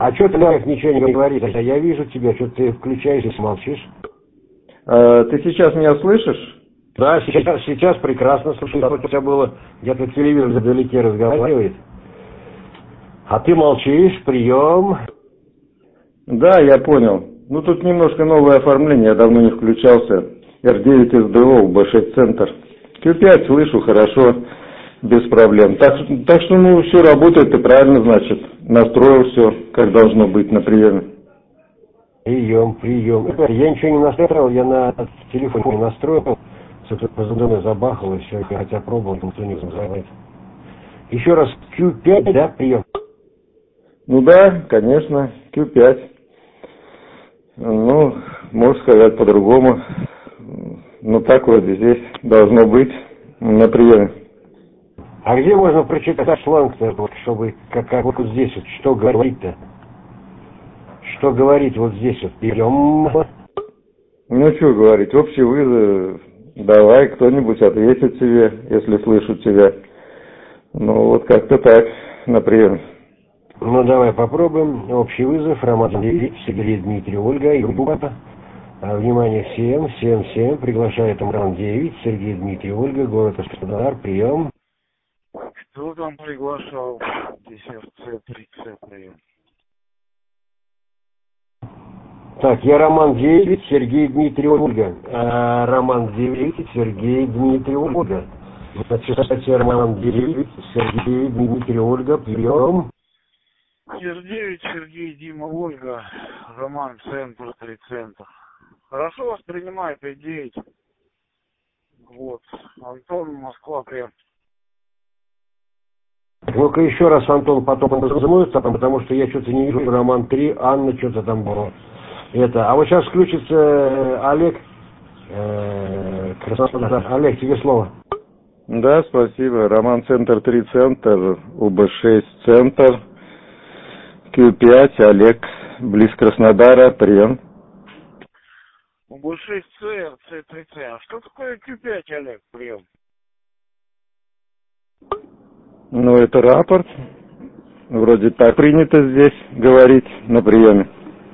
А что ты, Лев, ничего не говоришь? Я вижу тебя, что ты включаешься и молчишь. Ты сейчас меня слышишь? Да, сейчас прекрасно слышу. У тебя было где-то телевизор вдалеке разговаривает. А ты молчишь, прием. Да, я понял. Ну тут немножко новое оформление, я давно не включался. R9 SDO, B6 центр. Q5 слышу хорошо, без проблем. Так что, ну, все работает, и правильно, значит. Настроил все, как должно быть на приеме. Прием. Я ничего не настроил, я на телефоне настроил. Позаду забахал, и все, хотя пробовал, никто не вызывает. Еще раз, Q5, да, прием? Ну да, конечно, Q5. Ну, можно сказать по-другому. Ну так вроде здесь должно быть на приеме. А где можно прочитать сланг-то, вот, чтобы, как вот здесь, вот, что говорить-то? Что говорить вот здесь вот, прием? Ну что говорить, общий вызов, давай кто-нибудь ответит тебе, если слышат тебя. Ну вот как-то так, на приеме. Ну давай попробуем. Общий вызов, Роман 9, Сергей, Дмитрий, Ольга, Юрка. Внимание всем, приглашает Роман 9, Сергей, Дмитрий, Ольга, город Краснодар, прием. Кто там приглашал? Здесь РЦ-30 прием. Так, я Роман 9, Сергей, Дмитрий, Ольга. Роман 9, Сергей, Дмитрий, Ольга. Значит, Роман 9, Сергей, Дмитрий, Ольга, прием. Р9, Сергей, Дима, Ольга, Роман, центр, 3 центр. Хорошо воспринимает 5-9. Вот. Антон, Москва, прием. Ну-ка еще раз, Антон, потом назовется, потому что я что-то не вижу. Роман 3, Анна, что-то там было. А вот сейчас включится Олег. Краснодар. Олег, тебе слово. Да, спасибо. Роман центр 3 центр, УБ6 центр, Q5, Олег, близ Краснодара, прием. УБ6С, РЦ-3С. А что такое Q5, Олег, прием? Ну, это рапорт. Вроде так принято здесь говорить на приеме.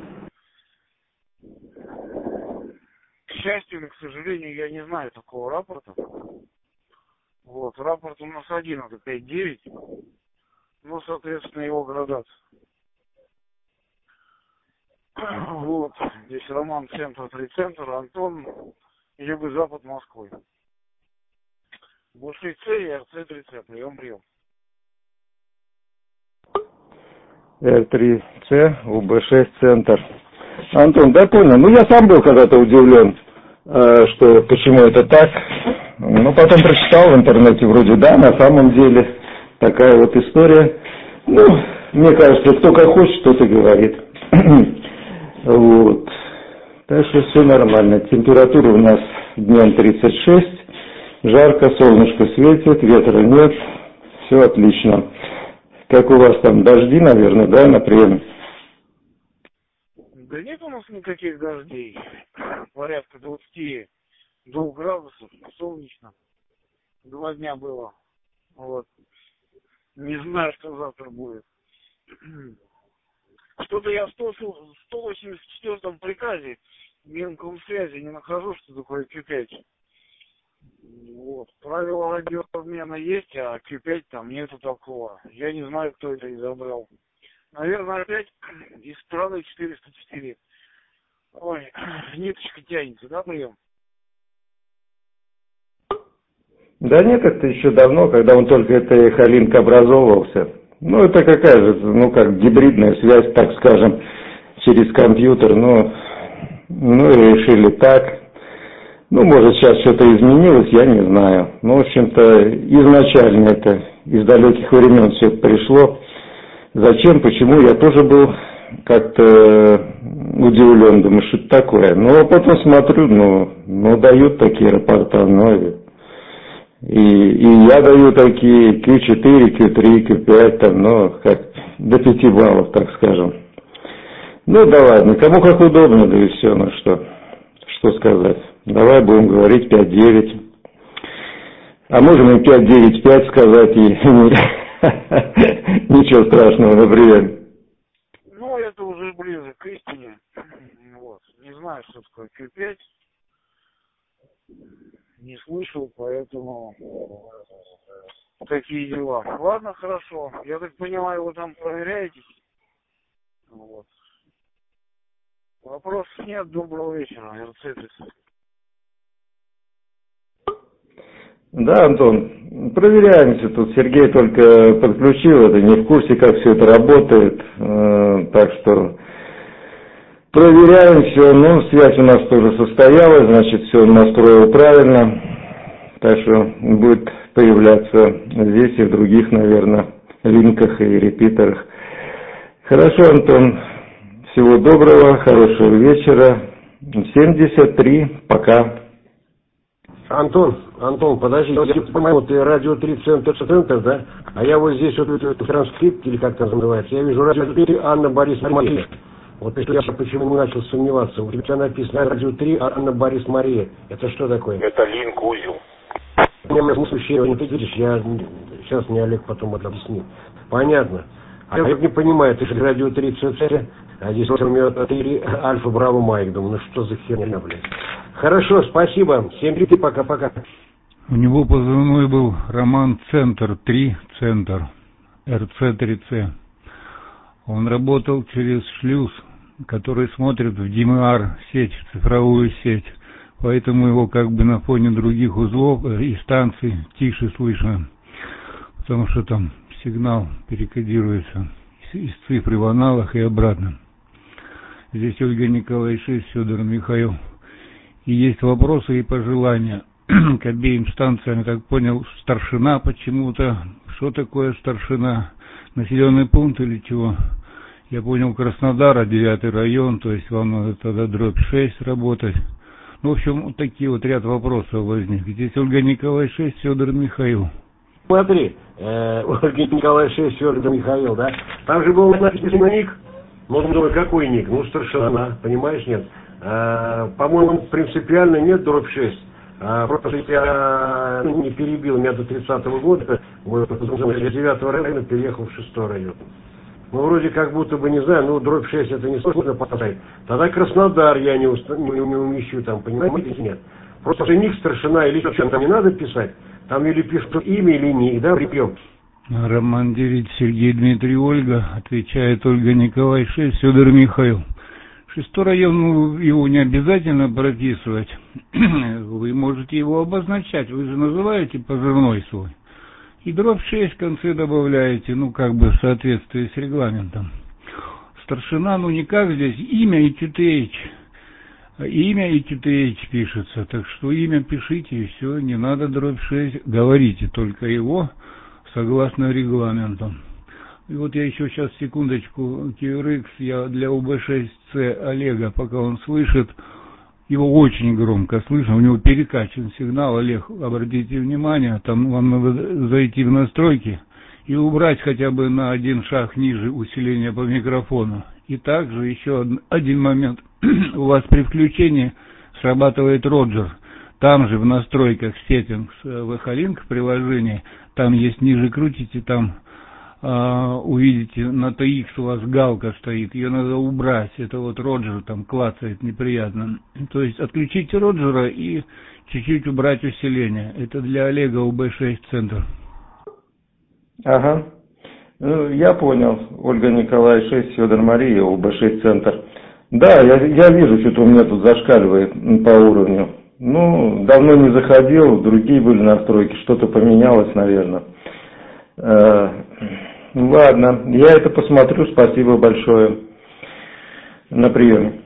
К счастью или к сожалению, я не знаю такого рапорта. Вот, рапорт у нас один, это 5-9. Ну, соответственно, его градация. Вот, здесь Роман, центр, 3 центр, Антон, юго-запад Москвы. УБ6С и РЦ-3С, прием. R3C, УБ6 центр. Антон, да понял. Ну, я сам был когда-то удивлен, что почему это так. Ну, потом прочитал в интернете, вроде, да, на самом деле такая вот история. Ну, мне кажется, кто как хочет, тот и говорит. Вот. Так что все нормально. Температура у нас днем 36, жарко, солнышко светит, ветра нет, все отлично. Как у вас там, дожди, наверное, да, на приеме? Да нет у нас никаких дождей. Порядка 22 градусов, солнечно. 2 дня было. Вот. Не знаю, что завтра будет. Что-то я в 184-м приказе Минкомсвязи не нахожу, что такое Q5. Вот. Правила радиообмена есть, а Q5 там нету такого. Я не знаю, кто это изобрел. Наверное, опять из страны 404. Ой, ниточка тянется, да, прием? Да нет, это еще давно, когда он только это эхолинк образовывался. Ну, это какая же, ну, как гибридная связь, так скажем, через компьютер. Ну и решили так. Ну, может, сейчас что-то изменилось, я не знаю. Ну, в общем-то, изначально это из далеких времен все пришло. Зачем, почему, я тоже был как-то удивлен, думаю, что это такое. Ну, а потом смотрю, ну дают такие рапорта, и я даю такие Q4, Q3, Q5, там, ну, как до 5 баллов, так скажем. Ну, да ладно, кому как удобно, да и все, ну что сказать. Давай будем говорить 5-9. А можем и 5-9-5 сказать, и ничего страшного, например. Ну, я к истине. Вот. Не знаю, что такое Q5. Не слышал, поэтому такие дела. Ладно, хорошо. Я так понимаю, вы там проверяете? Вот. Вопросов нет. Доброго вечера, РЦ. Да, Антон, проверяемся. Тут Сергей только подключил это, не в курсе, как все это работает. Так что проверяем все. Ну, связь у нас тоже состоялась, значит, все настроил правильно. Так что будет появляться здесь и в других, наверное, линках и репитерах. Хорошо, Антон. Всего доброго, хорошего вечера. 73, пока. Антон, подожди, я понимаю, ты радио 3 центр, да? А я вот здесь вот транскрипт, или как это называется, я вижу радио 3 Анна Борис Мария. Вот я почему начал сомневаться. У тебя написано радио 3 Анна Борис Мария. Это что такое? Это линк-узел. У меня смущение, ты видишь, сейчас мне Олег потом это объяснит. Понятно. А я не понимаю, ты же радио 3 ЦЦ, а здесь у меня 3 Альфа Браво Майк. Думаю, ну что за херня, блядь. Хорошо, спасибо. Всем привет, пока-пока. У него позывной был Роман Центр 3, Центр, РЦ-3Ц. Он работал через шлюз, который смотрит в ДМР сеть, цифровую сеть. Поэтому его как бы на фоне других узлов и станций тише слышно. Потому что там сигнал перекодируется из цифры в аналог и обратно. Здесь Ольга Николаевна, Федор Михаил. И есть вопросы и пожелания к обеим станциям. Я так понял, старшина почему-то. Что такое старшина? Населенный пункт или чего? Я понял, Краснодара, 9 район, то есть вам надо тогда дробь 6 работать. Ну, в общем, вот такие вот ряд вопросов возник. Здесь Ольга Николаевна, Федор Михаил. Смотри, Ольга Николаевна, Федор Михаил, да? Там же был написан ник. Ну, думаю, какой ник? Ну, старшина, понимаешь, нет? По-моему, принципиально нет дробь 6. Просто я не перебил меня до 30-го года, я 9-го района переехал в 6-й район. Ну, вроде как будто бы, не знаю, ну, дробь 6 это не сложно поставить. Тогда Краснодар я не умещу там, понимаете, нет? Просто ник старшина или что, там не надо писать. Там или пишут имя, или ник, да, припев. Роман 9, Сергей, Дмитрий, Ольга, отвечает Ольга Николаевна, Федор Михаил. 6-й район, ну, его не обязательно прописывать. Вы можете его обозначать, вы же называете позывной свой. И дробь 6 в конце добавляете, ну, как бы в соответствии с регламентом. Старшина, ну, никак здесь, имя и QTH. Имя и QTH пишется, так что имя пишите и все, не надо дробь 6, говорите только его согласно регламенту. И вот я еще сейчас, секундочку, QRX, я для УБ6С Олега, пока он слышит, его очень громко слышно, у него перекачан сигнал. Олег, обратите внимание, там вам надо зайти в настройки и убрать хотя бы на один шаг ниже усиление по микрофону. И также еще один момент, у вас при включении срабатывает Роджер. Там же в настройках Settings VH-Link в приложении, там есть ниже крутите, там увидите, на TX у вас галка стоит, ее надо убрать, это вот Роджер там клацает неприятно. То есть отключите Роджера и чуть-чуть убрать усиление. Это для Олега УБ6 Центр. Ага. Ну, я понял. Ольга Николаевна 6, Федор Мария, УБ6 Центр. Да, я вижу, что-то у меня тут зашкаливает по уровню. Ну, давно не заходил, другие были настройки, что-то поменялось, наверное. Ладно, я это посмотрю, спасибо большое. На приеме.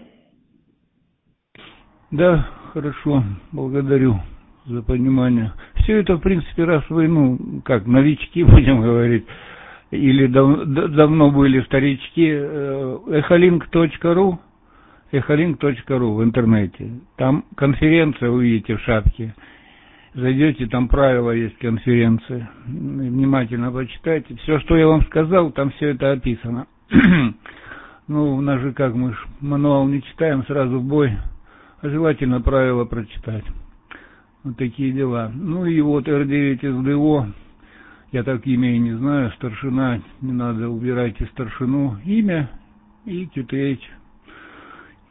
Да, хорошо, благодарю за понимание. Все это, в принципе, раз вы, ну, как, новички, будем говорить, или давно были старички, echolink.ru в интернете. Там конференция, увидите в шапке. Зайдете, там правила есть конференции. Внимательно почитайте. Все, что я вам сказал, там все это описано. Ну, у нас же как, мы ж мануал не читаем, сразу в бой. А желательно правила прочитать. Вот такие дела. Ну и вот R9 SDO. Я так имя и не знаю. Старшина. Не надо, убирайте старшину. Имя и QTH.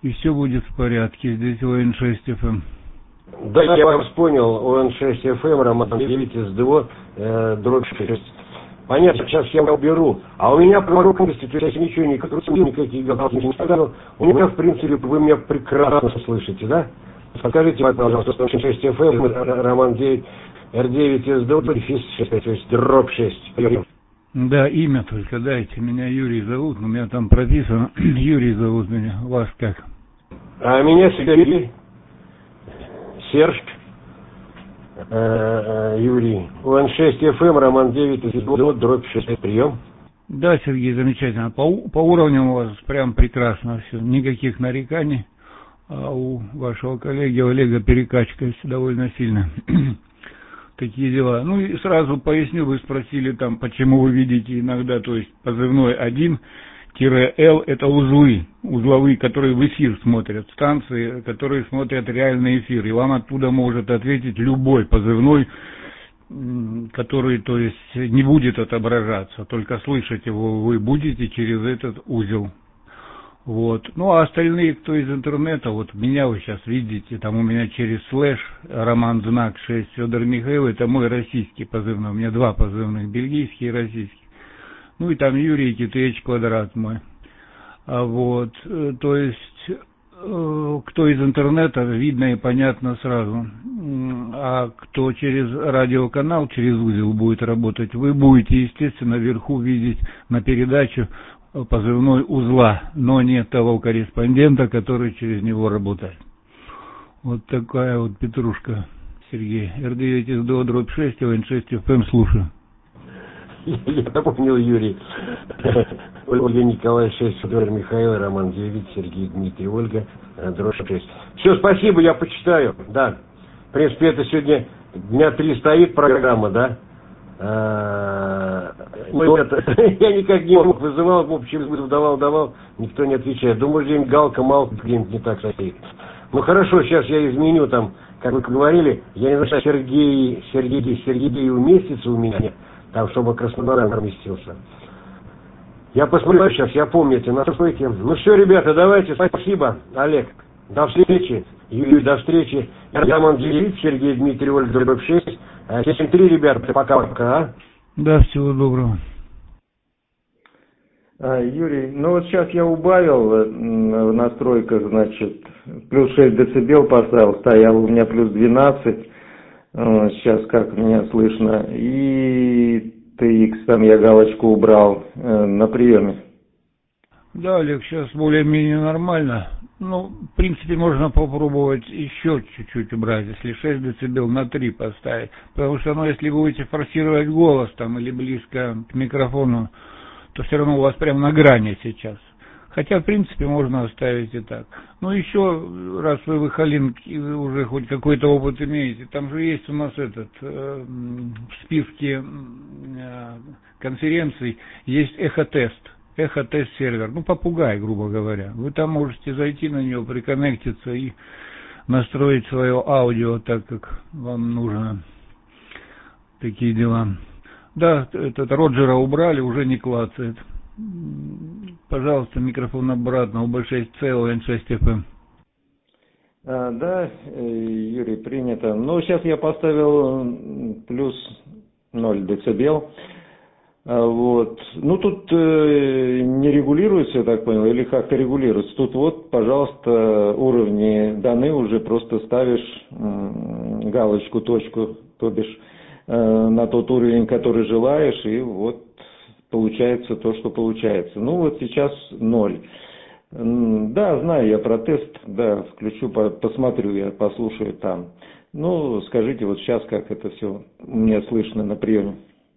и все будет в порядке. Здесь ОН6 FM. Да, я вас понял, ОН6 FM, Роман 9 СДО, дробь 6. Понятно, сейчас я уберу. А у меня по рукописи, то есть я ничего не крутил, никаких галстуки не ставил. У меня, в принципе, вы меня прекрасно слышите, да? Скажите, пожалуйста, 6 FM, Роман 9, R9 СДО, то есть дробь 6. Да, имя только дайте. Меня Юрий зовут, у меня там прописано. Юрий зовут меня. Вас как? А меня Сергей. Серж. Юрий. ОН6 FM, Роман 9 СДО, дробь 6. Прием. Да, Сергей, замечательно. По уровням у вас прям прекрасно все. Никаких нареканий. А у вашего коллеги Олега перекачка довольно сильно. Такие дела. Ну и сразу поясню, вы спросили там, почему вы видите иногда, то есть позывной 1-L это узлы, узловые, которые в эфир смотрят, станции, которые смотрят реальный эфир. И вам оттуда может ответить любой позывной, который, то есть, не будет отображаться, только слышать его вы будете через этот узел. Вот. Ну, а остальные, кто из интернета, вот меня вы сейчас видите, там у меня через слэш Роман Знак 6 Федор Михаил, это мой российский позывной, у меня два позывных, бельгийский и российский. Ну, и там Юрий Китович квадрат мой. Вот, то есть, кто из интернета, видно и понятно сразу. А кто через радиоканал, через узел будет работать, вы будете, естественно, вверху видеть на передачу позывной узла, но не того корреспондента, который через него работает. Вот такая вот петрушка, Сергей. R9 СДО, дробь 6, ОН6 FM, слушаю. Я понял, Юрий. Ольга Николаевна 6, Федор Михаил, Роман 9, Сергей Дмитрий, Ольга, дробь 6. Все, спасибо, я почитаю. Да. В принципе, это сегодня дня 3 стоит программа, да? Ну, это, я никак не мог, вызывал, в общем, давал, никто не отвечает. Думаю, где-нибудь галка-малка где-нибудь не так стоит. Ну, хорошо, сейчас я изменю там, как вы говорили, я не знаю, Сергей уместится у меня, там, чтобы Краснодар поместился. Я посмотрю сейчас, я помню эти настройки. Ну, все, ребята, давайте, спасибо, Олег. До встречи, Юрий, до встречи. Роман 9, Сергей Дмитрий, Ольга, дробь 6. 7-3, ребята, пока-пока, а? Да, всего доброго. Юрий, ну вот сейчас я убавил в настройках, значит, плюс 6 децибел поставил, стоял у меня плюс 12, сейчас как меня слышно, и TX там я галочку убрал на приеме. Да, Олег, сейчас более-менее нормально. Ну, в принципе, можно попробовать еще чуть-чуть убрать, если 6 децибел на 3 поставить. Потому что, ну, если вы будете форсировать голос там или близко к микрофону, то все равно у вас прям на грани сейчас. Хотя, в принципе, можно оставить и так. Ну, еще, раз вы в Халинке уже хоть какой-то опыт имеете, там же есть у нас в списке конференций есть эхотест. Эхотест-сервер, ну, попугай, грубо говоря. Вы там можете зайти на него, приконнектиться и настроить свое аудио так, как вам нужно. Такие дела. Да, этот Роджера убрали, уже не клацает. Пожалуйста, микрофон обратно, УБ6C, ОН6 FM. Да, Юрий, принято. Ну, сейчас я поставил плюс 0 децибел. Вот. Ну, тут не регулируется, я так понял, или как-то регулируется. Тут вот, пожалуйста, уровни даны, уже просто ставишь галочку, точку, то бишь на тот уровень, который желаешь, и вот получается то, что получается. Ну, вот сейчас 0. Да, знаю я про тест, да, включу, посмотрю, я послушаю там. Ну, скажите, вот сейчас как это все мне слышно на приеме.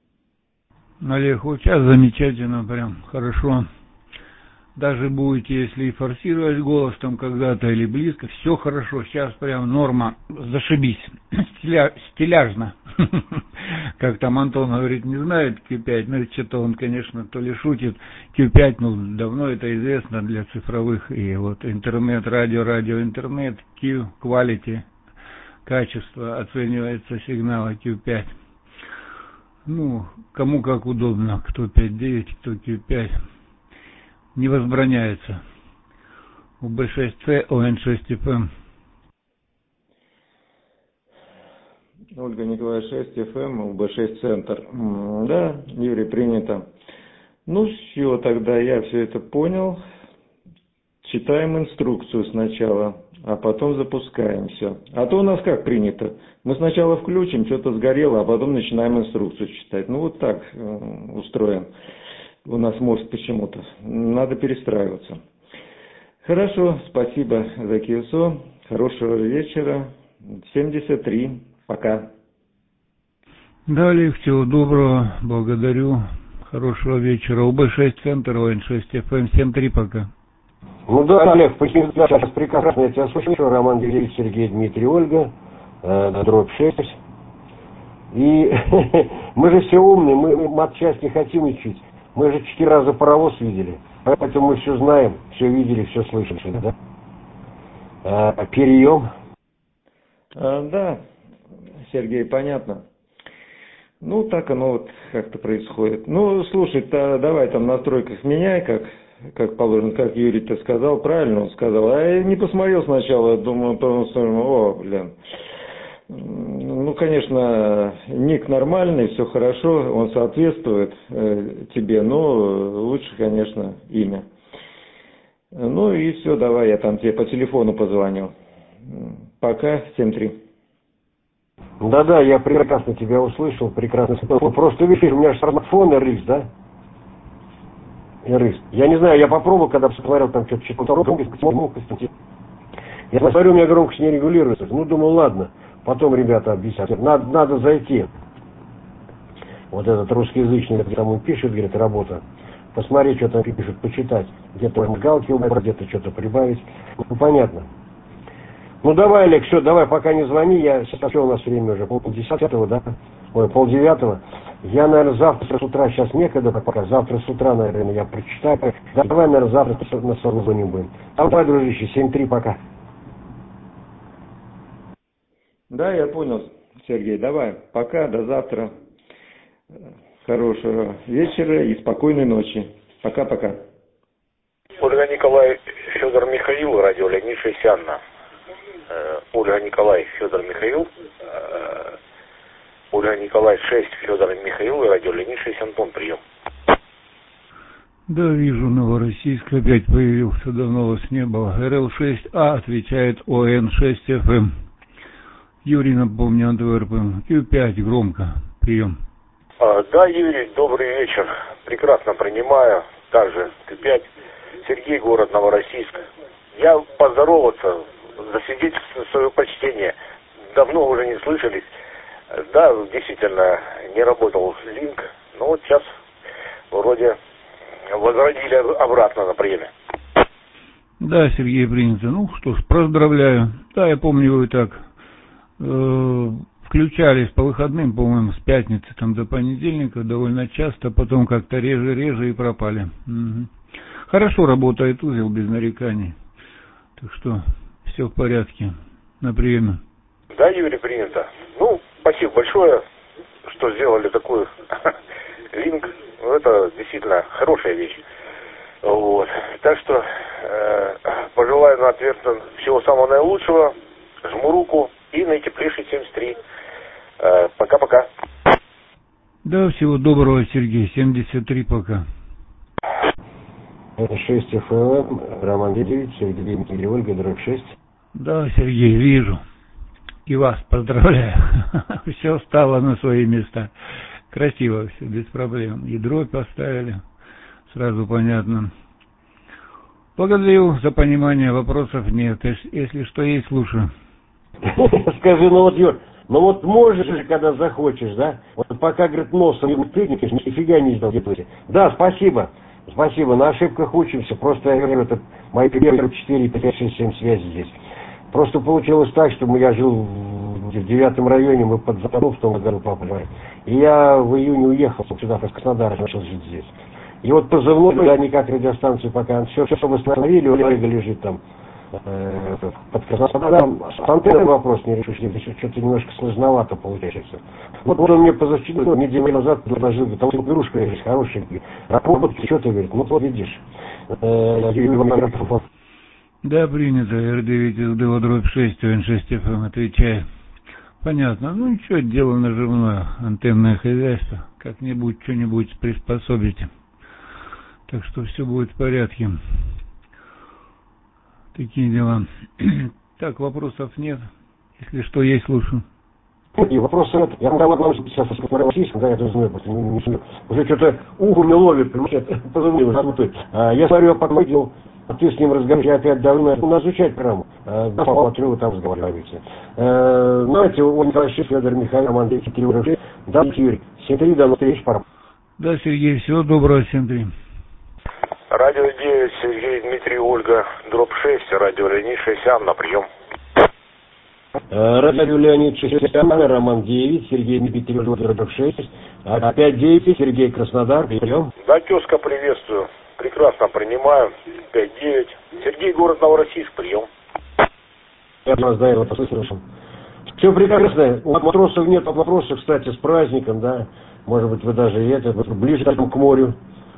Олег, вот сейчас замечательно, прям хорошо. Даже будете, если и форсировать голос там когда-то или близко, все хорошо. Сейчас прям норма, зашибись. Стиляжно. Как там Антон говорит, не знает Q5, но что-то он, конечно, то ли шутит. Q5, ну, давно это известно для цифровых. И вот интернет, радио, интернет, Q, quality, качество, оценивается сигнала Q5. Ну, кому как удобно, кто 5.9, кто Q5, не возбраняется. УБ6С, ОН6ФМ. Ольга Николаевна 6 ФМ, УБ6 Центр. Да, Юрий, принято. Ну все, тогда я все это понял. Читаем инструкцию сначала, а потом запускаем все. А то у нас как принято. Мы сначала включим, что-то сгорело, а потом начинаем инструкцию читать. Ну вот так устроен у нас мозг почему-то. Надо перестраиваться. Хорошо, спасибо за КИСО. Хорошего вечера. 73. Пока. Да, Олег, всего доброго. Благодарю. Хорошего вечера. УБ6 Центр, ОН6ФМ. 7-3 пока. Ну да, Олег, сейчас прекрасно я тебя слышу. Роман Григорьевич, Сергей, Дмитрий, Ольга, дробь 6. И мы же все умные, мы матчасть не хотим учить. Мы же 4 раза паровоз видели. Поэтому мы все знаем, все видели, все слышали, да? Переем. Да, Сергей, понятно. Ну, так оно вот как-то происходит. Ну, слушай, давай там в настройках меняй, как положено, как Юрий-то сказал, правильно он сказал. А я не посмотрел сначала, думаю, Ну, конечно, ник нормальный, все хорошо, он соответствует тебе, но лучше, конечно, имя. Ну и все, давай, я там тебе по телефону позвоню. Пока, 7-3. Да-да, я прекрасно тебя услышал, прекрасно. Просто видишь, у меня же смартфон RX, да? RX. Я не знаю, я попробовал, когда посмотрел, там что-то громкость. Я смотрю, у меня громкость не регулируется. Ну, думаю, ладно. Потом ребята объяснят. Надо зайти. Вот этот русскоязычный, там он пишет, говорит, работа. Посмотреть, что там пишут, почитать. Где-то галки убрать, где-то что-то прибавить. Ну, понятно. Ну, давай, Олег, все, давай, пока не звони. Сейчас что у нас время уже? 8:30, да? Ой, 8:30. Я, наверное, завтра с утра, сейчас некогда пока. Завтра с утра, наверное, я прочитаю. Давай, наверное, завтра на созвоне будем. Давай, дружище, 7-3, пока. Да, я понял, Сергей, давай, пока, до завтра. Хорошего вечера и спокойной ночи. Пока-пока. Ольга Николаевич, Федор Михаил, радио Леонид Шейсянна. Ольга Николаевич, Федор Михаил. Ольга Николаевич, 6, Федор Михаил, радио Леонид Шейсянтон, прием. Да, вижу, Новороссийск опять появился, давно вас не было. РЛ6А отвечает ОН6ФМ. Юрий, напомню, Антверпен. Q5, громко. Прием. Да, Юрий, добрый вечер. Прекрасно принимаю. Также Q5. Сергей, город Новороссийск. Я поздороваться, засвидетельствовать свое почтение. Давно уже не слышались. Да, действительно, не работал линк. Но вот сейчас вроде возродили обратно на приеме. Да, Сергей, принято. Ну что ж, поздравляю. Да, я помню, вы так включались по выходным, по-моему, с пятницы там до понедельника довольно часто, потом как-то реже и пропали. Угу. Хорошо работает узел, без нареканий. Так что все в порядке. На приеме. Да, Юрий, принято. Ну, спасибо большое, что сделали такой линк. Это действительно хорошая вещь. Вот. Так что пожелаю на ответ всего самого наилучшего. Жму руку и наитеплейший 73. Пока-пока. Да, всего доброго, Сергей. 73 пока. Это 6 ФМ, Роман Григорьевич, Сергей, Дмитрий, Ольга, дробь 6. Да, Сергей, вижу. И вас поздравляю. Все стало на свои места. Красиво все, без проблем. И дробь поставили. Сразу понятно. Благодарю за понимание, вопросов нет. Если что есть, слушаю. Скажи, ну вот, Юр, ну вот можешь же, когда захочешь, да? Вот пока, говорит, носом не тыкнешь, нифига не сделаете. Да, спасибо. Спасибо, на ошибках учимся. Просто, я говорю, это мои первые 4, 5, 6, 7 связи здесь. Просто получилось так, что я жил в 9-м районе, мы под Зану в том году попали. И я в июне уехал сюда, в Краснодар, начал жить здесь. И вот позывной, я никак радиостанцию пока, все восстановили, Олега лежит там под Краснодаром. С антенной вопрос не решишь, что-то немножко сложновато получается. Вот он мне позавчера, неделю назад предложил, говорит, там игрушка есть хорошая, работает, что ты, говорит, ну вот видишь. Да, принято. Р9 СДО дробь 6, ОН6 ФМ, отвечаю. Понятно. Ну ничего, дело наживное, антенное хозяйство. Как-нибудь что-нибудь приспособите. Так что все будет в порядке. Такие дела. Так, вопросов нет. Если что, есть, слушаю. И вопросы нет. Я могу сейчас по российскому, да, я тоже знаю, просто уже что-то ухо не ловит, позвонил, я смотрю, пока видел, ты с ним разговариваешь, я опять давно, надо изучать программу. Попал, открыл, там разговариваете. Знаете, у Николаевича Федор Михаил, Роман Дмитриевич, да, Юрий, 7-3, до встречи, пора. Да, Сергей, всего доброго, 7-3. Радио 9, Сергей, Дмитрий, Ольга, дробь 6, радио Леонид 6, на прием. Радио Леонид 6, Роман 9, Сергей, Дмитрий, Ольга, дробь 6, опять 9, Сергей, Краснодар, прием. Да, тезка, приветствую. Прекрасно принимаю. 5-9. Сергей, город Новороссийск, прием. Я вас, да, его послышал. Все прекрасно. У матросов нет вопросов, кстати, с праздником, да. Может быть, вы даже и это, ближе к морю.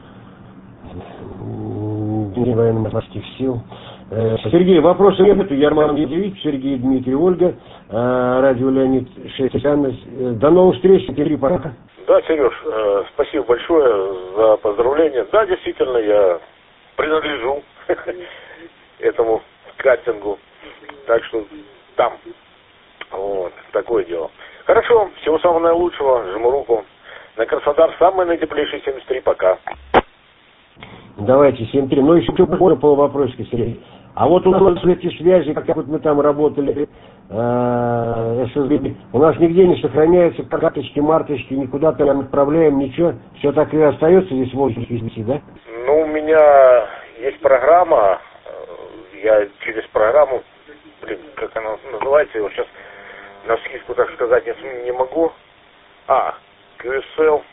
День военно-морских сил. Сергей, вопросов нет. Я Роман Дмитриевич, Сергей, Дмитрий, Ольга. Радио Леонид 6, Анна. До новых встреч. Теперь пока. Да, Сереж, спасибо большое за поздравления. Да, действительно, я принадлежу этому кастингу. Так что там. Вот, такое дело. Хорошо, всего самого наилучшего. Жму руку. На Краснодар самый наитеплейший 73. Пока. Давайте, 7-3. Ну, еще что-то по вопросику, Сергей. А вот у нас эти связи, как вот мы там работали, ССБ, у нас нигде не сохраняются карточки, марточки, никуда там отправляем, ничего. Все так и остается здесь в офисе, да? Ну, у меня есть программа, я через программу, как она называется, его сейчас на вскидку, так сказать, не могу. QSL.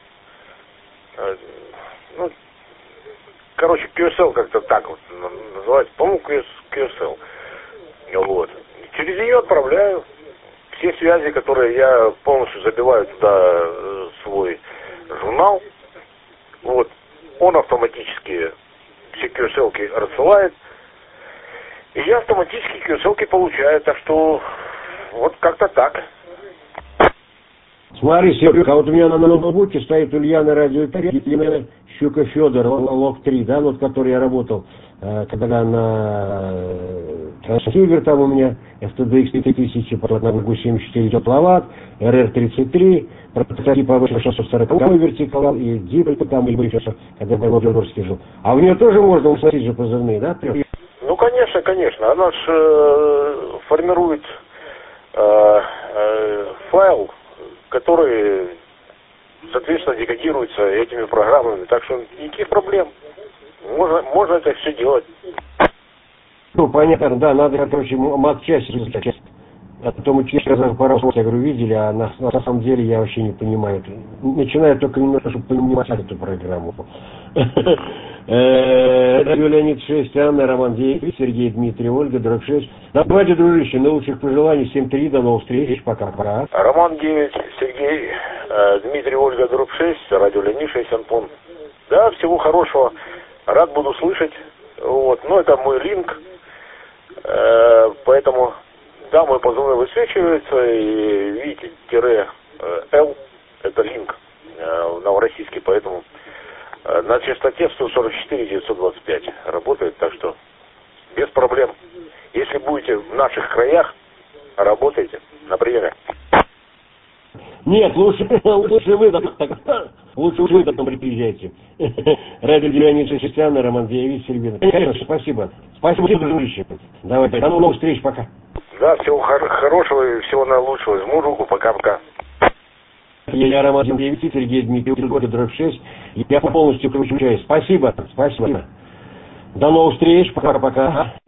Ну, короче, QSL как-то так вот называется, по-моему, QSL. Вот. Через нее отправляю все связи, которые я полностью забиваю туда свой журнал. Вот. Он автоматически все QSL-ки рассылает. И я автоматически QSL-ки получаю. Так что вот как-то так. Смотри, Серега, а вот у меня на ноутбуке стоит Ульяна радио 3, Щука Федор, лог 3, да, вот который я работал, когда на трансфер там у меня FTDX 3000, потом на Гу 74 тепловатт, РР-33, прототип повыше 640 вертикал и гибель там, или еще, когда я в Белгорске жил. А у нее тоже можно установить же позывные, да? Ну, конечно, конечно. Она же формирует файл, который, соответственно, декодируется этими программами. Так что никаких проблем. Можно это все делать. Ну, понятно, да, надо, короче, матчасть изучать. А потом мы через пару раз, я говорю, видели, а на самом деле я вообще не понимаю. Начинаю только немножко понимать эту программу. Радио Леонид 6, Анна, Роман 9, Сергей, Дмитрий, Ольга, дробь 6. Давайте, дружище, наилучших пожеланий, 7-3, до новых встреч, пока. Роман 9, Сергей, Дмитрий, Ольга, дробь 6, радио Леонид 6, Антон. Да, всего хорошего, рад буду слышать. Вот, но это мой линк, поэтому, да, мой позывной высвечивается, и видите, -L, это линк новороссийский, поэтому на частоте 144-925 работает, так что без проблем. Если будете в наших краях, работайте на приеме. Нет, лучше вы там приезжайте. Радио Леонид 6, Анна, Роман Деевич, Сергей. Конечно, спасибо. Спасибо, дружище. Давайте, до новых встреч, пока. Да, всего хорошего и всего наилучшего. Жму руку, пока-пока. Я Роман Деевич, Сергей, Дмитрий, Ольга, дробь 6. Я полностью включаюсь. Спасибо. До новых встреч, пока-пока.